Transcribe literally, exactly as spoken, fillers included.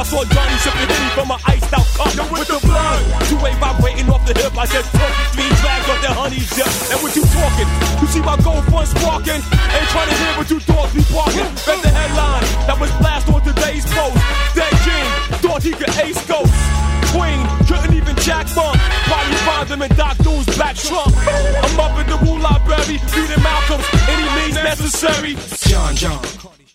I saw Johnny sipping Henny from an iced out cup with the blood. Two-way vibrating off the hip. I said, turkey clean drags off their honey zip. And what you talking? You see my gold front sparking? Ain't trying to hear what you dogs be barking. Read the headline that was blast on today's post. Dead King thought he could ace ghost. Queen couldn't even jack funk. Body find them in Doc Doom's back trunk. I'm up in the Wu Library, reading Malcolm's any means necessary. John John.